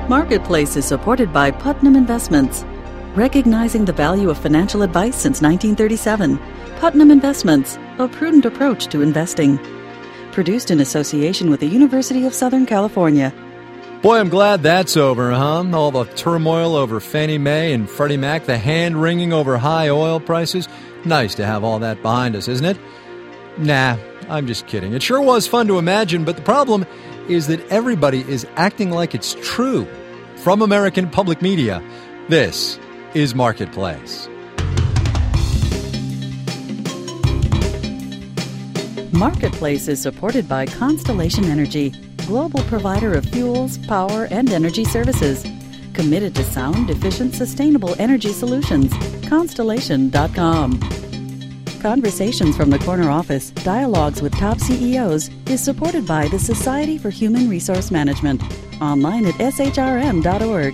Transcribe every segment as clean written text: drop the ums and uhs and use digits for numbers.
Marketplace is supported by Putnam Investments. Recognizing the value of financial advice since 1937, Putnam Investments, a prudent approach to investing. Produced in association with the University of Southern California. Boy, I'm glad that's over, huh? All the turmoil over Fannie Mae and Freddie Mac, the hand-wringing over high oil prices. Nice to have all that behind us, isn't it? Nah, I'm just kidding. It sure was fun to imagine, but the problem is that everybody is acting like it's true. From American Public Media, this is Marketplace. Marketplace is supported by Constellation Energy, global provider of fuels, power, and energy services. Committed to sound, efficient, sustainable energy solutions. Constellation.com. Conversations from the Corner Office, Dialogues with Top CEOs is supported by the Society for Human Resource Management. Online at shrm.org.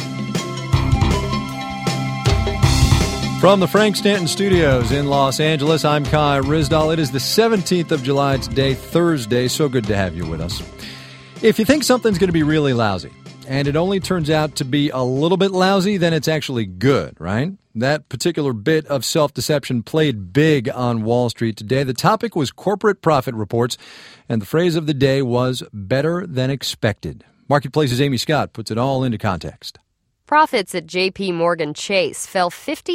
From the Frank Stanton Studios in Los Angeles, I'm Kai Ryssdal. It is the 17th of July. It's day Thursday. So good to have you with us. If you think something's going to be really lousy, and it only turns out to be a little bit lousy, then it's actually good, right? That particular bit of self-deception played big on Wall Street today. The topic was corporate profit reports, and the phrase of the day was better than expected. Marketplace's Amy Scott puts it all into context. Profits at J.P. Morgan Chase fell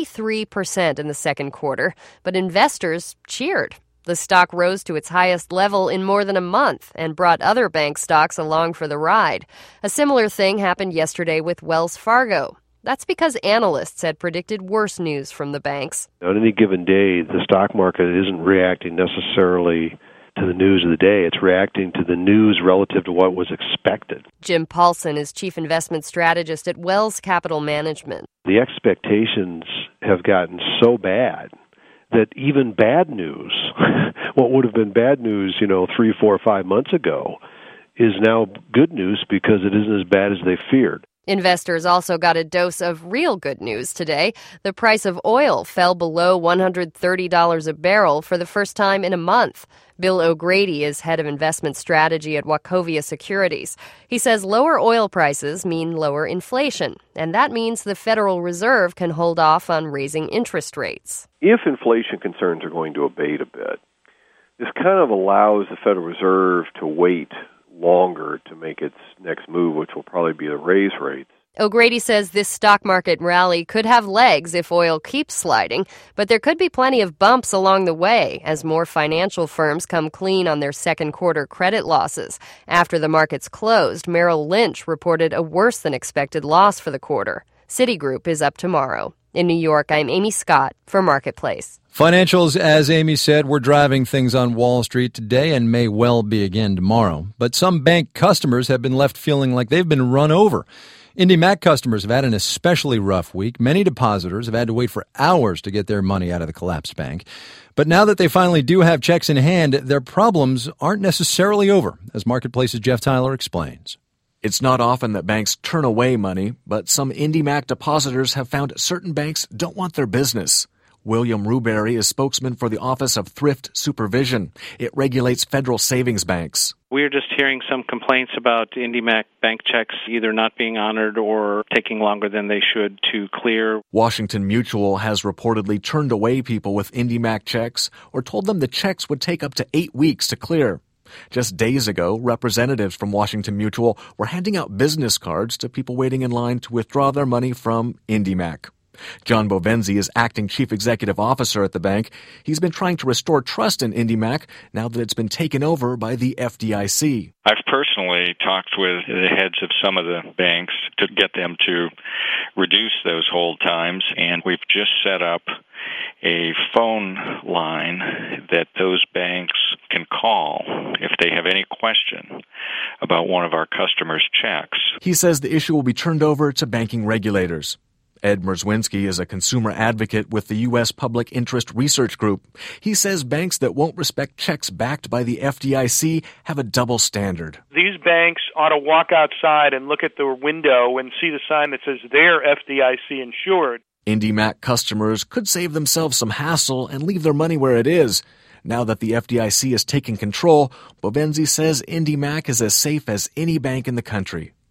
53% in the second quarter, but investors cheered. The stock rose to its highest level in more than a month and brought other bank stocks along for the ride. A similar thing happened yesterday with Wells Fargo. That's because analysts had predicted worse news from the banks. On any given day, the stock market isn't reacting necessarily to the news of the day. It's reacting to the news relative to what was expected. Jim Paulson is chief investment strategist at Wells Capital Management. The expectations have gotten so bad that even bad news, what would have been bad news, 3, 4, 5 months ago, is now good news because it isn't as bad as they feared. Investors also got a dose of real good news today. The price of oil fell below $130 a barrel for the first time in a month. Bill O'Grady is head of investment strategy at Wachovia Securities. He says lower oil prices mean lower inflation, and that means the Federal Reserve can hold off on raising interest rates. If inflation concerns are going to abate a bit, this kind of allows the Federal Reserve to wait longer to make its next move, which will probably be to raise rates. O'Grady says this stock market rally could have legs if oil keeps sliding, but there could be plenty of bumps along the way as more financial firms come clean on their second quarter credit losses. After the markets closed, Merrill Lynch reported a worse than expected loss for the quarter. Citigroup is up tomorrow. In New York, I'm Amy Scott for Marketplace. Financials, as Amy said, were driving things on Wall Street today and may well be again tomorrow. But some bank customers have been left feeling like they've been run over. IndyMac customers have had an especially rough week. Many depositors have had to wait for hours to get their money out of the collapsed bank. But now that they finally do have checks in hand, their problems aren't necessarily over, as Marketplace's Jeff Tyler explains. It's not often that banks turn away money, but some IndyMac depositors have found certain banks don't want their business. William Rubery is spokesman for the Office of Thrift Supervision. It regulates federal savings banks. We're just hearing some complaints about IndyMac bank checks either not being honored or taking longer than they should to clear. Washington Mutual has reportedly turned away people with IndyMac checks or told them the checks would take up to 8 weeks to clear. Just days ago, representatives from Washington Mutual were handing out business cards to people waiting in line to withdraw their money from IndyMac. John Bovenzi is acting chief executive officer at the bank. He's been trying to restore trust in IndyMac now that it's been taken over by the FDIC. I've personally talked with the heads of some of the banks to get them to reduce those hold times, and we've just set up a phone line that those banks can call if they have any question about one of our customers' checks. He says the issue will be turned over to banking regulators. Ed Merzwinski is a consumer advocate with the U.S. Public Interest Research Group. He says banks that won't respect checks backed by the FDIC have a double standard. These banks ought to walk outside and look at their window and see the sign that says they're FDIC insured. IndyMac customers could save themselves some hassle and leave their money where it is. Now that the FDIC has taken control, Bovenzi says IndyMac is as safe as any bank in the country.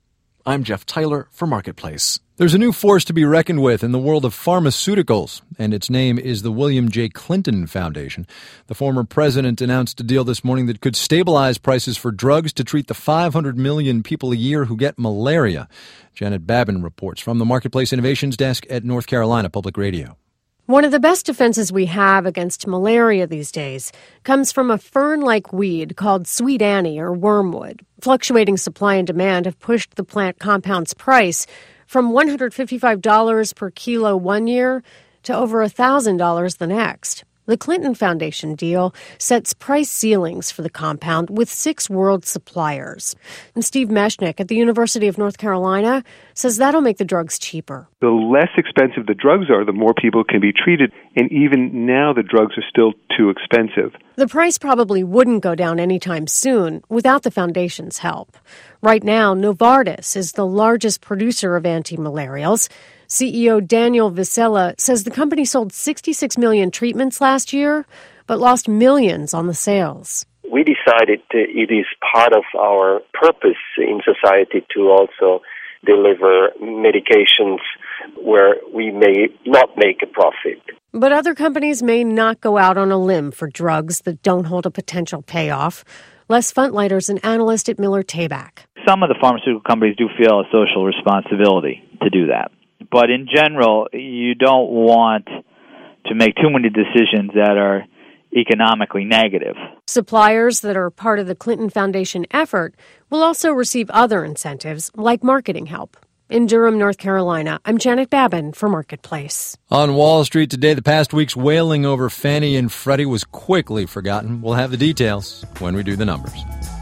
I'm Jeff Tyler for Marketplace. There's a new force to be reckoned with in the world of pharmaceuticals, and its name is the William J. Clinton Foundation. The former president announced a deal this morning that could stabilize prices for drugs to treat the 500 million people a year who get malaria. Janet Babin reports from the Marketplace Innovations Desk at North Carolina Public Radio. One of the best defenses we have against malaria these days comes from a fern-like weed called sweet Annie or wormwood. Fluctuating supply and demand have pushed the plant compound's price from $155 per kilo one year to over $1,000 the next. The Clinton Foundation deal sets price ceilings for the compound with 6 world suppliers. And Steve Meshnick at the University of North Carolina says that'll make the drugs cheaper. The less expensive the drugs are, the more people can be treated. And even now, the drugs are still too expensive. The price probably wouldn't go down anytime soon without the foundation's help. Right now, Novartis is the largest producer of anti-malarials. CEO Daniel Viscella says the company sold 66 million treatments last year, but lost millions on the sales. We decided it is part of our purpose in society to also deliver medications where we may not make a profit. But other companies may not go out on a limb for drugs that don't hold a potential payoff. Les Funtleiter's an analyst at Miller Tabak. Some of the pharmaceutical companies do feel a social responsibility to do that. But in general, you don't want to make too many decisions that are economically negative. Suppliers that are part of the Clinton Foundation effort will also receive other incentives, like marketing help. In Durham, North Carolina, I'm Janet Babin for Marketplace. On Wall Street today, the past week's wailing over Fannie and Freddie was quickly forgotten. We'll have the details when we do the numbers.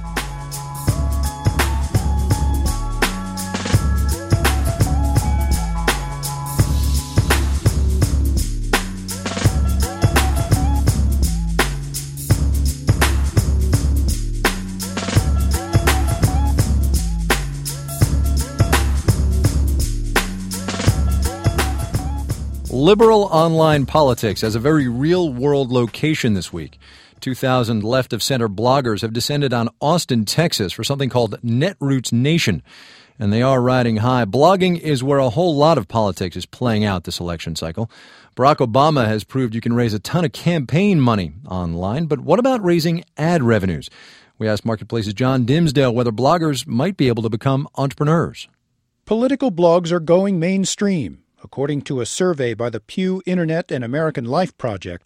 Liberal online politics has a very real-world location this week. 2,000 left-of-center bloggers have descended on Austin, Texas for something called Netroots Nation, and they are riding high. Blogging is where a whole lot of politics is playing out this election cycle. Barack Obama has proved you can raise a ton of campaign money online, but what about raising ad revenues? We asked Marketplace's John Dimsdale whether bloggers might be able to become entrepreneurs. Political blogs are going mainstream. According to a survey by the Pew Internet and American Life Project,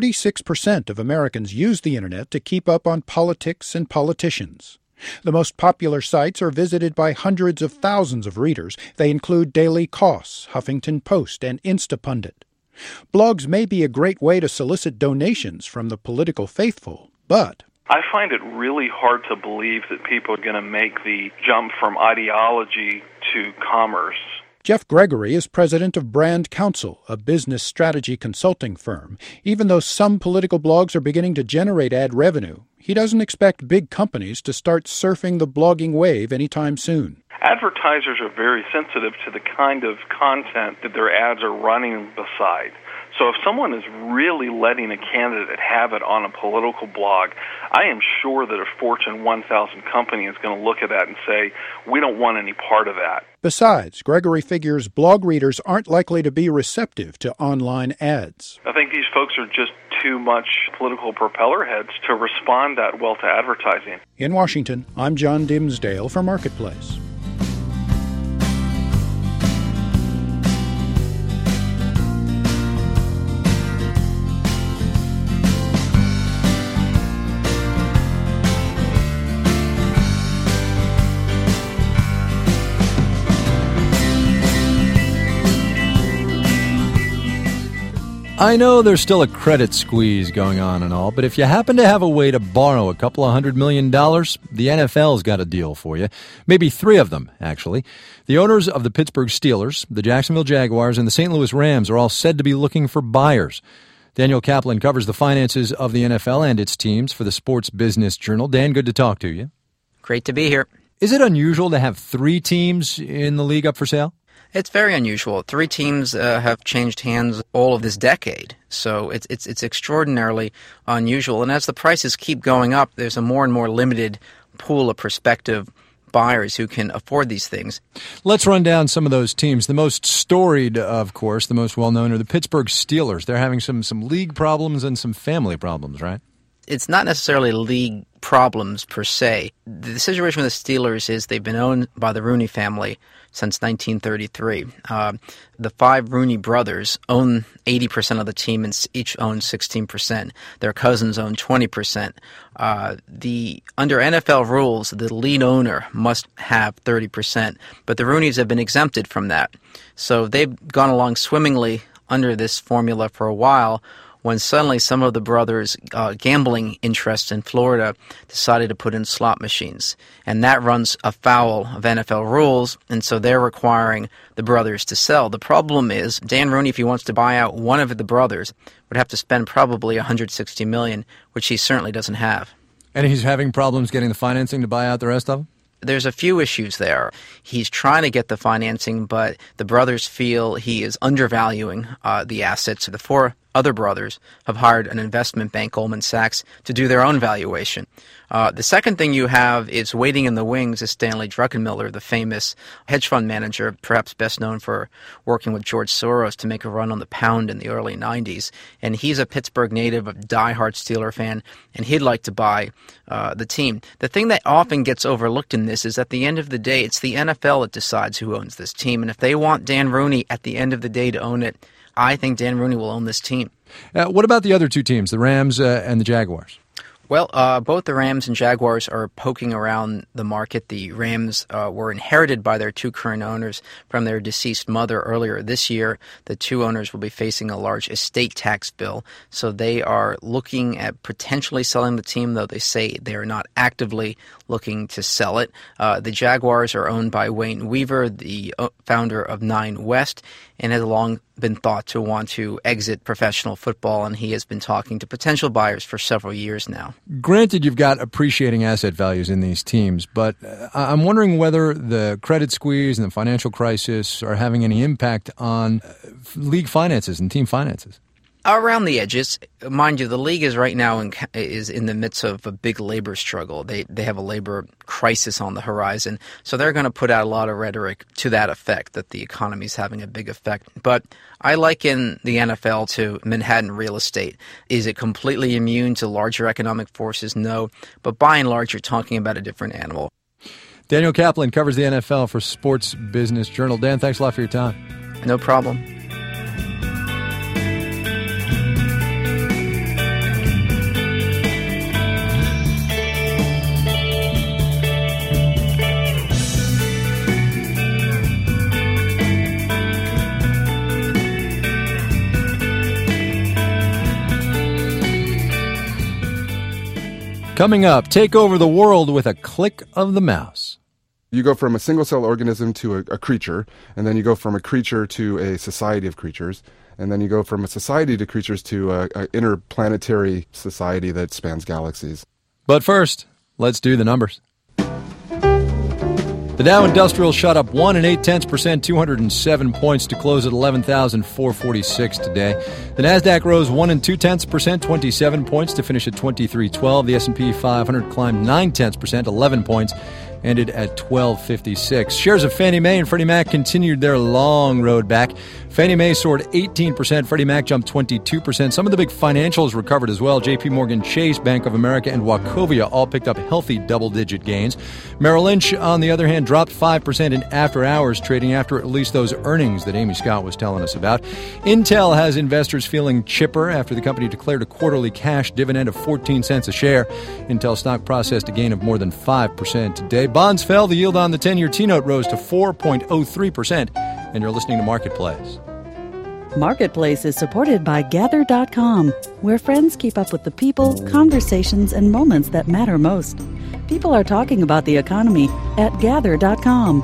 46% of Americans use the Internet to keep up on politics and politicians. The most popular sites are visited by hundreds of thousands of readers. They include Daily Kos, Huffington Post, and Instapundit. Blogs may be a great way to solicit donations from the political faithful, but I find it really hard to believe that people are going to make the jump from ideology to commerce. Jeff Gregory is president of Brand Council, a business strategy consulting firm. Even though some political blogs are beginning to generate ad revenue, he doesn't expect big companies to start surfing the blogging wave anytime soon. Advertisers are very sensitive to the kind of content that their ads are running beside. So if someone is really letting a candidate have it on a political blog, I am sure that a Fortune 1000 company is going to look at that and say, we don't want any part of that. Besides, Gregory figures blog readers aren't likely to be receptive to online ads. I think these folks are just too much political propeller heads to respond that well to advertising. In Washington, I'm John Dimsdale for Marketplace. I know there's still a credit squeeze going on and all, but if you happen to have a way to borrow a couple of $100 million, the NFL's got a deal for you. Maybe 3 of them, actually. The owners of the Pittsburgh Steelers, the Jacksonville Jaguars, and the St. Louis Rams are all said to be looking for buyers. Daniel Kaplan covers the finances of the NFL and its teams for the Sports Business Journal. Dan, good to talk to you. Great to be here. Is it unusual to have 3 teams in the league up for sale? It's very unusual. 3 teams have changed hands all of this decade, so it's extraordinarily unusual. And as the prices keep going up, there's a more and more limited pool of prospective buyers who can afford these things. Let's run down some of those teams. The most storied, of course, the most well-known are the Pittsburgh Steelers. They're having some league problems and some family problems, right? It's not necessarily league problems per se. The situation with the Steelers is they've been owned by the Rooney family since 1933. The 5 Rooney brothers own 80% of the team and each own 16%. Their cousins own 20%. Under NFL rules, the lead owner must have 30%, but the Rooneys have been exempted from that. So they've gone along swimmingly under this formula for a while, when suddenly some of the brothers' gambling interests in Florida decided to put in slot machines. And that runs afoul of NFL rules, and so they're requiring the brothers to sell. The problem is, Dan Rooney, if he wants to buy out one of the brothers, would have to spend probably $160 million, which he certainly doesn't have. And he's having problems getting the financing to buy out the rest of them? There's a few issues there. He's trying to get the financing, but the brothers feel he is undervaluing the assets. The 4 other brothers have hired an investment bank, Goldman Sachs, to do their own valuation. The second thing you have is waiting in the wings is Stanley Druckenmiller, the famous hedge fund manager, perhaps best known for working with George Soros to make a run on the pound in the early 90s. And he's a Pittsburgh native, a diehard Steeler fan, and he'd like to buy the team. The thing that often gets overlooked in this is at the end of the day, it's the NFL that decides who owns this team. And if they want Dan Rooney at the end of the day to own it, I think Dan Rooney will own this team. What about the other 2 teams, the Rams and the Jaguars? Well, both the Rams and Jaguars are poking around the market. The Rams were inherited by their 2 current owners from their deceased mother earlier this year. The 2 owners will be facing a large estate tax bill, so they are looking at potentially selling the team, though they say they are not actively looking to sell it. The Jaguars are owned by Wayne Weaver, the founder of Nine West, and has long been thought to want to exit professional football, and he has been talking to potential buyers for several years now. Granted, you've got appreciating asset values in these teams, but I'm wondering whether the credit squeeze and the financial crisis are having any impact on league finances and team finances. Around the edges. Mind you, the league is right now is in the midst of a big labor struggle. They have a labor crisis on the horizon, so they're going to put out a lot of rhetoric to that effect, that the economy is having a big effect. But I liken the NFL to Manhattan real estate. Is it completely immune to larger economic forces? No, but by and large, you're talking about a different animal. Daniel Kaplan covers the NFL for Sports Business Journal. Dan, thanks a lot for your time. No problem. Coming up, take over the world with a click of the mouse. You go from a single-cell organism to a creature, and then you go from a creature to a society of creatures, and then you go from a society to creatures to an interplanetary society that spans galaxies. But first, let's do the numbers. The Dow Industrial shot up 1 0.8%, 207 points to close at 11,446 today. The Nasdaq rose 1 0.2%, 27 points to finish at 2312. The S&P 500 climbed 0.9%, 11 points, ended at 1256. Shares of Fannie Mae and Freddie Mac continued their long road back. Fannie Mae soared 18%, Freddie Mac jumped 22%. Some of the big financials recovered as well. JP Morgan Chase, Bank of America, and Wachovia all picked up healthy double-digit gains. Merrill Lynch, on the other hand, dropped 5% in after-hours trading after at least those earnings that Amy Scott was telling us about. Intel has investors feeling chipper after the company declared a quarterly cash dividend of 14 cents a share. Intel stock processed a gain of more than 5% today. Bonds fell. The yield on the 10-year T-note rose to 4.03%. And you're listening to Marketplace. Marketplace is supported by Gather.com, where friends keep up with the people, conversations, and moments that matter most. People are talking about the economy at Gather.com.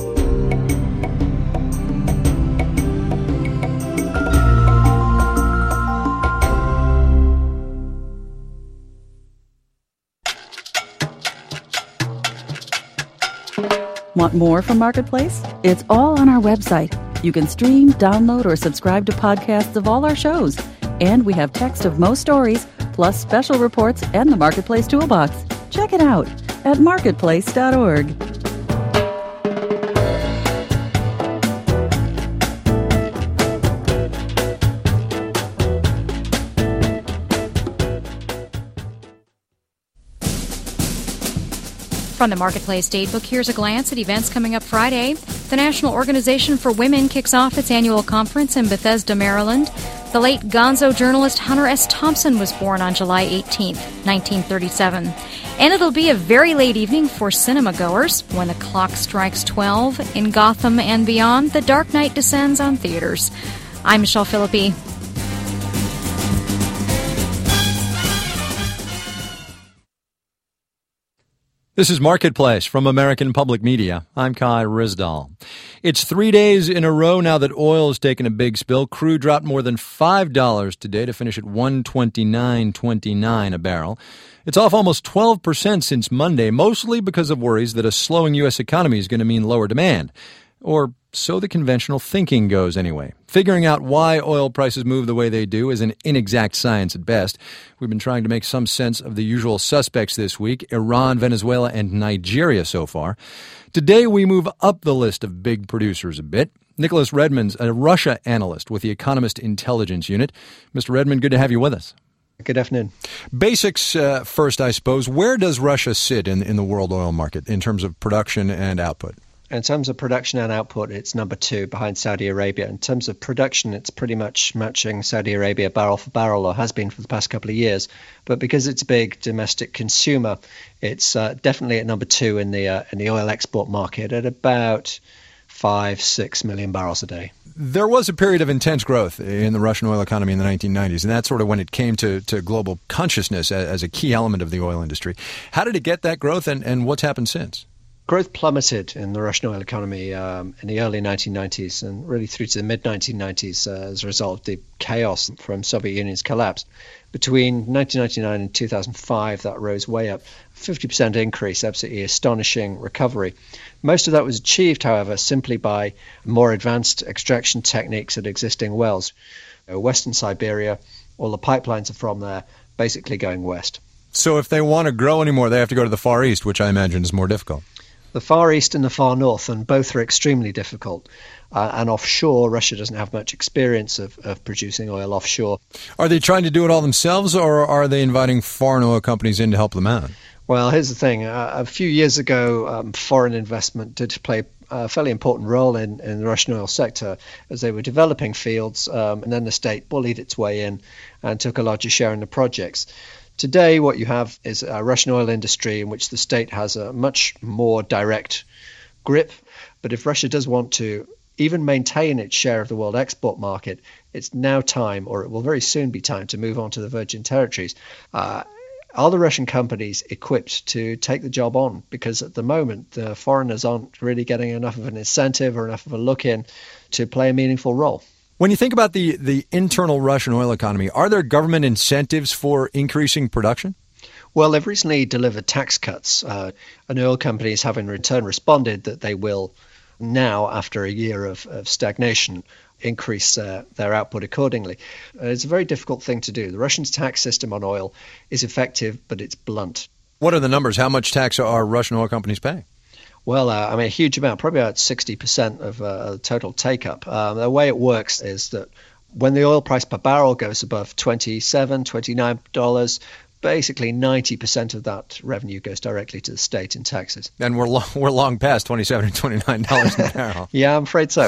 Want more from Marketplace? It's all on our website. You can stream, download, or subscribe to podcasts of all our shows. And we have text of most stories, plus special reports and the Marketplace Toolbox. Check it out at marketplace.org. From the Marketplace Datebook, here's a glance at events coming up Friday. The National Organization for Women kicks off its annual conference in Bethesda, Maryland. The late gonzo journalist Hunter S. Thompson was born on July 18, 1937. And it'll be a very late evening for cinema goers. When the clock strikes 12, in Gotham and beyond, The Dark Knight descends on theaters. I'm Michelle Philippi. This is Marketplace from American Public Media. I'm Kai Ryssdal. It's 3 days in a row now that oil has taken a big spill. Crude dropped more than $5 today to finish at $129.29 a barrel. It's off almost 12% since Monday, mostly because of worries that a slowing U.S. economy is going to mean lower demand. Or so the conventional thinking goes anyway. Figuring out why oil prices move the way they do is an inexact science at best. We've been trying to make some sense of the usual suspects this week, Iran, Venezuela, and Nigeria so far. Today we move up the list of big producers a bit. Nicholas Redmond's a Russia analyst with the Economist Intelligence Unit. Mr. Redmond, good to have you with us. Good afternoon. Basics first, I suppose. Where does Russia sit in the world oil market in terms of production and output? In terms of production and output, it's number 2 behind Saudi Arabia. In terms of production, it's pretty much matching Saudi Arabia barrel for barrel, or has been for the past couple of years. But because it's a big domestic consumer, it's definitely at number 2 in the oil export market at about 5-6 million barrels a day. There was a period of intense growth in the Russian oil economy in the 1990s, and that's sort of when it came to global consciousness as a key element of the oil industry. How did it get that growth, and what's happened since? Growth plummeted in the Russian oil economy in the early 1990s and really through to the mid-1990s as a result of the chaos from Soviet Union's collapse. Between 1999 and 2005, that rose way up, 50% increase, absolutely astonishing recovery. Most of that was achieved, however, simply by more advanced extraction techniques at existing wells. Western Siberia, all the pipelines are from there, basically going west. So if they want to grow anymore, they have to go to the Far East, which I imagine is more difficult. The Far East and the Far North, and both are extremely difficult. And offshore, Russia doesn't have much experience of producing oil offshore. Are they trying to do it all themselves, or are they inviting foreign oil companies in to help them out? Well, here's the thing. A few years ago, foreign investment did play a fairly important role in the Russian oil sector as they were developing fields, and then the state bullied its way in and took a larger share in the projects. Today, what you have is a Russian oil industry in which the state has a much more direct grip. But if Russia does want to even maintain its share of the world export market, it's now time, or it will very soon be time, to move on to the Virgin Territories. Are the Russian companies equipped to take the job on? Because at the moment, the foreigners aren't really getting enough of an incentive or enough of a look in to play a meaningful role. When you think about the internal Russian oil economy, are there government incentives for increasing production? Well, they've recently delivered tax cuts, and oil companies have in return responded that they will now, after a year of stagnation, increase their output accordingly. It's a very difficult thing to do. The Russian tax system on oil is effective, but it's blunt. What are the numbers? How much tax are Russian oil companies paying? Well, a huge amount, probably about 60% of total take-up. The way it works is that when the oil price per barrel goes above $27, $29, basically 90% of that revenue goes directly to the state in taxes. And we're long past $27 and $29 a barrel. Yeah, I'm afraid so.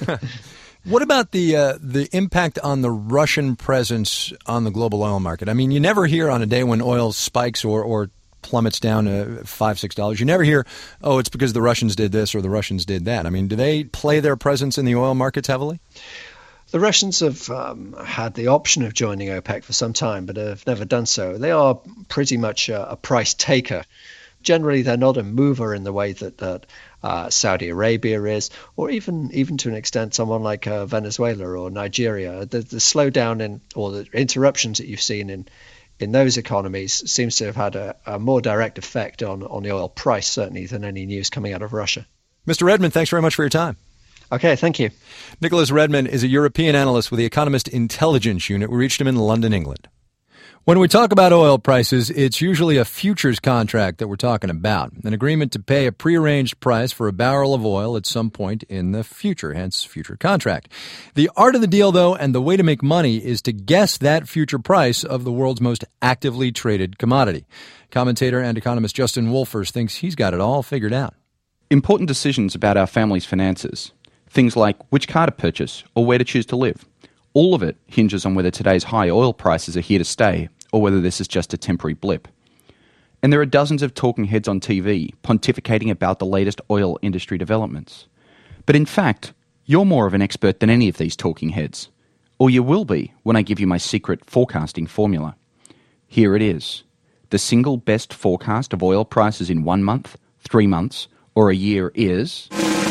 What about the impact on the Russian presence on the global oil market? I mean, you never hear on a day when oil spikes or plummets down to $5, $6. You never hear, it's because the Russians did this or the Russians did that. I mean, do they play their presence in the oil markets heavily? The Russians have had the option of joining OPEC for some time, but have never done so. They are pretty much a price taker. Generally, they're not a mover in the way that Saudi Arabia is, or even to an extent someone like Venezuela or Nigeria. The slowdown or the interruptions that you've seen in those economies seems to have had a more direct effect on the oil price, certainly, than any news coming out of Russia. Mr. Redmond, thanks very much for your time. Okay, thank you. Nicholas Redmond is a European analyst with the Economist Intelligence Unit. We reached him in London, England. When we talk about oil prices, it's usually a futures contract that we're talking about, an agreement to pay a prearranged price for a barrel of oil at some point in the future, hence future contract. The art of the deal, though, and the way to make money is to guess that future price of the world's most actively traded commodity. Commentator and economist Justin Wolfers thinks he's got it all figured out. Important decisions about our family's finances, things like which car to purchase or where to choose to live, all of it hinges on whether today's high oil prices are here to stay or whether this is just a temporary blip. And there are dozens of talking heads on TV pontificating about the latest oil industry developments. But in fact, you're more of an expert than any of these talking heads. Or you will be when I give you my secret forecasting formula. Here it is. The single best forecast of oil prices in 1 month, 3 months, or a year is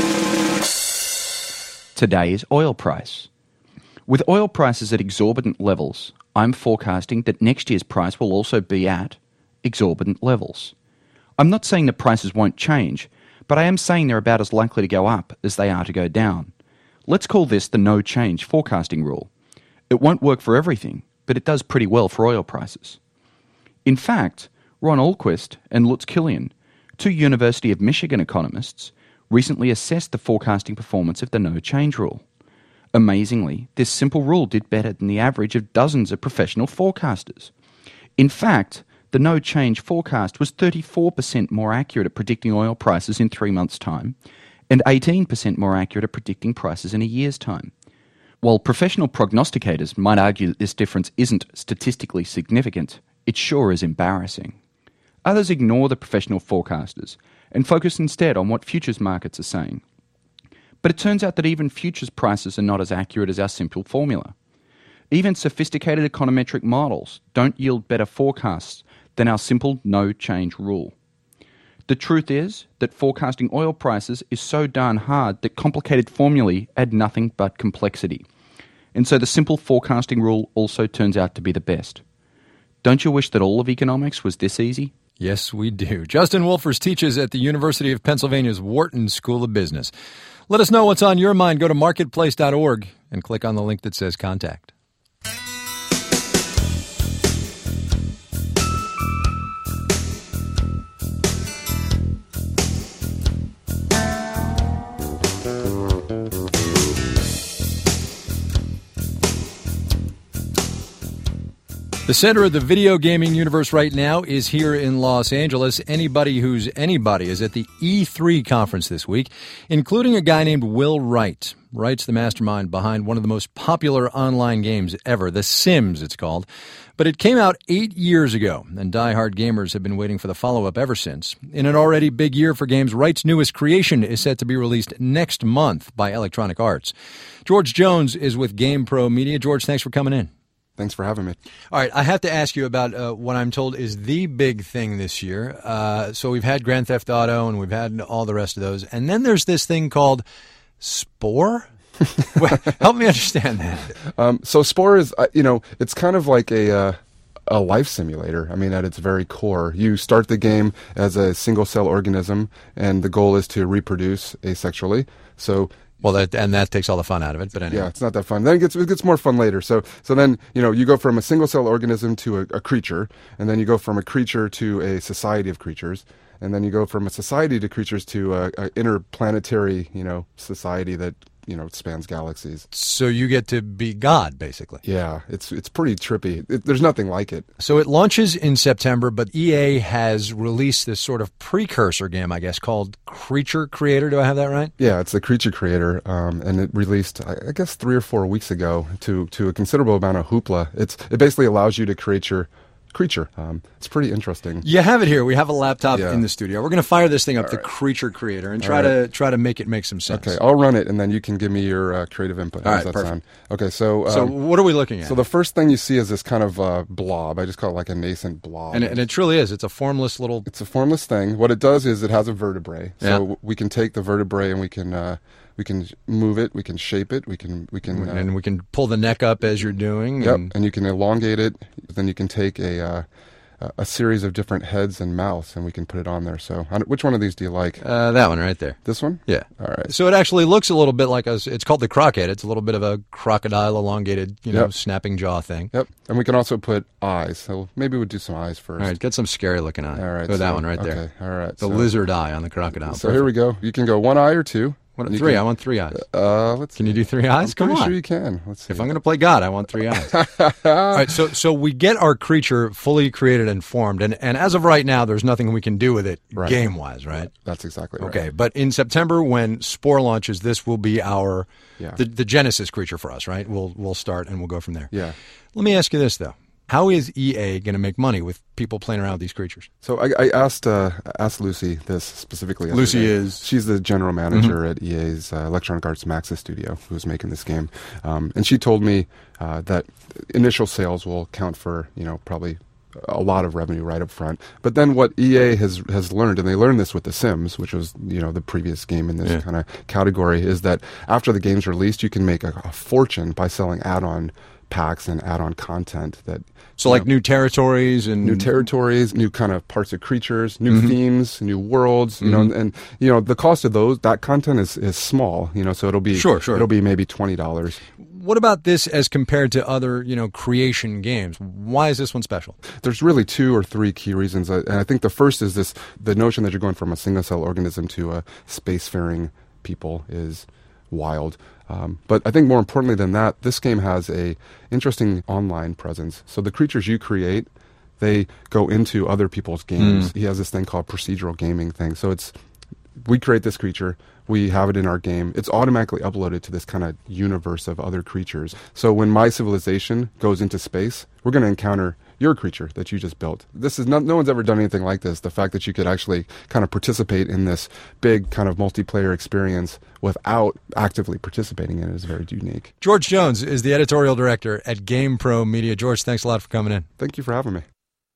today's oil price. With oil prices at exorbitant levels, I'm forecasting that next year's price will also be at exorbitant levels. I'm not saying the prices won't change, but I am saying they're about as likely to go up as they are to go down. Let's call this the no-change forecasting rule. It won't work for everything, but it does pretty well for oil prices. In fact, Ron Ahlquist and Lutz Kilian, two University of Michigan economists, recently assessed the forecasting performance of the no-change rule. Amazingly, this simple rule did better than the average of dozens of professional forecasters. In fact, the no-change forecast was 34% more accurate at predicting oil prices in 3 months' time and 18% more accurate at predicting prices in a year's time. While professional prognosticators might argue that this difference isn't statistically significant, it sure is embarrassing. Others ignore the professional forecasters and focus instead on what futures markets are saying. But it turns out that even futures prices are not as accurate as our simple formula. Even sophisticated econometric models don't yield better forecasts than our simple no-change rule. The truth is that forecasting oil prices is so darn hard that complicated formulae add nothing but complexity. And so the simple forecasting rule also turns out to be the best. Don't you wish that all of economics was this easy? Yes, we do. Justin Wolfers teaches at the University of Pennsylvania's Wharton School of Business. Let us know what's on your mind. Go to marketplace.org and click on the link that says contact. The center of the video gaming universe right now is here in Los Angeles. Anybody who's anybody is at the E3 conference this week, including a guy named Will Wright. Wright's the mastermind behind one of the most popular online games ever, The Sims, it's called. But it came out 8 years ago, and diehard gamers have been waiting for the follow-up ever since. In an already big year for games, Wright's newest creation is set to be released next month by Electronic Arts. George Jones is with GamePro Media. George, thanks for coming in. Thanks for having me. All right, I have to ask you about what I'm told is the big thing this year. So we've had Grand Theft Auto and we've had all the rest of those. And then there's this thing called Spore? Help me understand that. So Spore is, it's kind of like a life simulator. I mean, at its very core. You start the game as a single-cell organism, and the goal is to reproduce asexually. So... Well, that takes all the fun out of it, but anyway. Yeah, it's not that fun. Then it gets more fun later. So then, you go from a single-cell organism to a creature, and then you go from a creature to a society of creatures, and then you go from a society to creatures to a interplanetary, society that, spans galaxies. So you get to be God, basically. Yeah, it's pretty trippy. There's nothing like it. So it launches in September, but EA has released this sort of precursor game, I guess, called Creature Creator. Do I have that right? Yeah, it's the Creature Creator, and it released, I guess, 3 or 4 weeks ago to a considerable amount of hoopla. It basically allows you to create your creature. It's pretty interesting. You have it here. We have a laptop in the studio. We're going to fire this thing up, the Creature Creator, and try to make it make some sense. Okay, I'll run it, and then you can give me your creative input. How does that sound? Okay, so what are we looking at? So the first thing you see is this kind of blob. I just call it like a nascent blob. And it truly is. It's a formless little... It's a formless thing. What it does is it has a vertebrae. So we can take the vertebrae and we can move it, we can shape it, we can and we can pull the neck up as you're doing. Yep, and you can elongate it. Then you can take a a series of different heads and mouths, and we can put it on there. So which one of these do you like? That one right there. This one? Yeah. All right. So it actually looks a little bit like it's called the crockhead. It's a little bit of a crocodile elongated, snapping jaw thing. Yep. And we can also put eyes. So maybe we'll do some eyes first. All right, get some scary looking eye. All right. So that one right there. Okay. All right. The lizard eye on the crocodile. So here we go. You can go one eye or two. Three. I want 3 eyes. Can you do 3 eyes? I'm pretty on. sure you can. Let's see. If I'm going to play God, I want 3 eyes. All right, so we get our creature fully created and formed, and as of right now, there's nothing we can do with it game-wise, right? That's exactly right. Okay, but in September, when Spore launches, this will be our the Genesis creature for us, right? We'll start and we'll go from there. Yeah. Let me ask you this though. How is EA going to make money with people playing around with these creatures? So I asked Lucy this specifically yesterday. She's the general manager at EA's Electronic Arts Maxis studio, who's making this game. And she told me that initial sales will count for, probably a lot of revenue right up front. But then what EA has learned, and they learned this with The Sims, which was, the previous game in this kind of category, is that after the game's released, you can make a fortune by selling add-on packs and add-on content that like new territories, new kind of parts of creatures, new themes, new worlds, and the cost of that content is small, so it'll be it'll be maybe $20. What about this as compared to other, creation games? Why is this one special? There's really 2 or 3 key reasons, and I think the first is the notion that you're going from a single-cell organism to a spacefaring people is wild. But I think more importantly than that, this game has a interesting online presence. So the creatures you create, they go into other people's games. He has this thing called procedural gaming thing. So we create this creature, we have it in our game. It's automatically uploaded to this kind of universe of other creatures. So when my civilization goes into space, we're going to encounter your creature that you just built. This is no one's ever done anything like this. The fact that you could actually kind of participate in this big kind of multiplayer experience without actively participating in it is very unique. George Jones is the editorial director at GamePro Media. George, thanks a lot for coming in. Thank you for having me.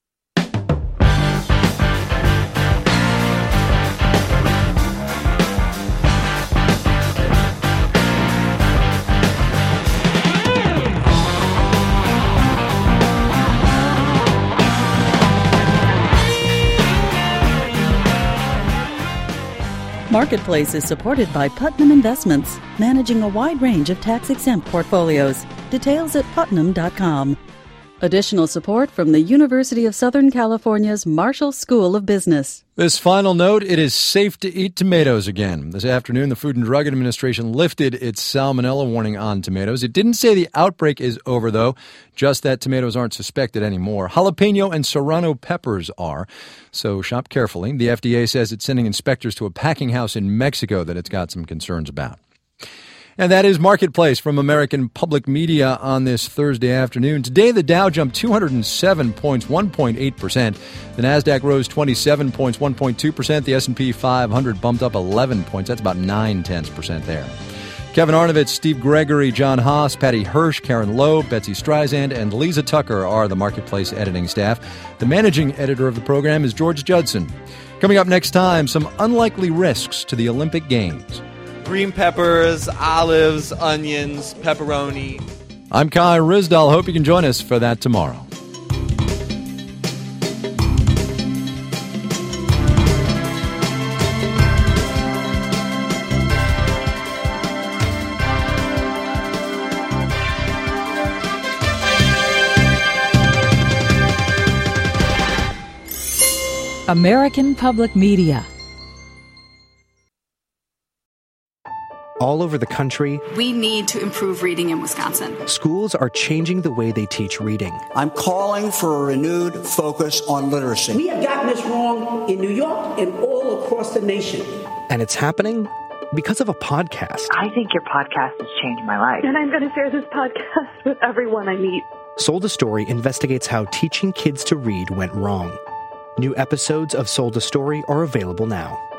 Marketplace is supported by Putnam Investments, managing a wide range of tax-exempt portfolios. Details at putnam.com. Additional support from the University of Southern California's Marshall School of Business. This final note, it is safe to eat tomatoes again. This afternoon, the Food and Drug Administration lifted its salmonella warning on tomatoes. It didn't say the outbreak is over, though, just that tomatoes aren't suspected anymore. Jalapeno and serrano peppers are, so shop carefully. The FDA says it's sending inspectors to a packing house in Mexico that it's got some concerns about. And that is Marketplace from American Public Media on this Thursday afternoon. Today, the Dow jumped 207 points, 1.8%. The Nasdaq rose 27 points, 1.2%. The S&P 500 bumped up 11 points. That's about 0.9% there. Kevin Arnovitz, Steve Gregory, John Haas, Patty Hirsch, Karen Loeb, Betsy Streisand, and Lisa Tucker are the Marketplace editing staff. The managing editor of the program is George Judson. Coming up next time, some unlikely risks to the Olympic Games. Green peppers, olives, onions, pepperoni. I'm Kai Ryssdal. Hope you can join us for that tomorrow. American Public Media. All over the country, we need to improve reading in Wisconsin. Schools are changing the way they teach reading. I'm calling for a renewed focus on literacy. We have gotten this wrong in New York and all across the nation. And it's happening because of a podcast. I think your podcast has changed my life. And I'm going to share this podcast with everyone I meet. Sold a Story investigates how teaching kids to read went wrong. New episodes of Sold a Story are available now.